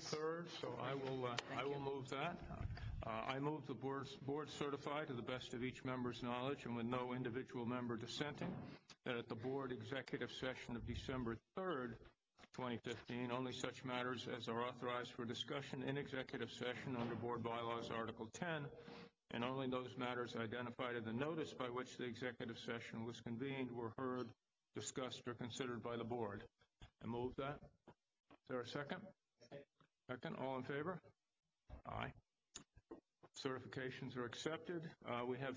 3rd, so I will move that. I move the board certify to the best of each member's knowledge and with no individual member dissenting that at the board executive session of December 3rd, 2015, only such matters as are authorized for discussion in executive session under Board Bylaws Article 10, and only those matters identified in the notice by which the executive session was convened were heard, discussed, or considered by the board. I move that. Is there a second? Second. All in favor? Aye. Certifications are accepted. We have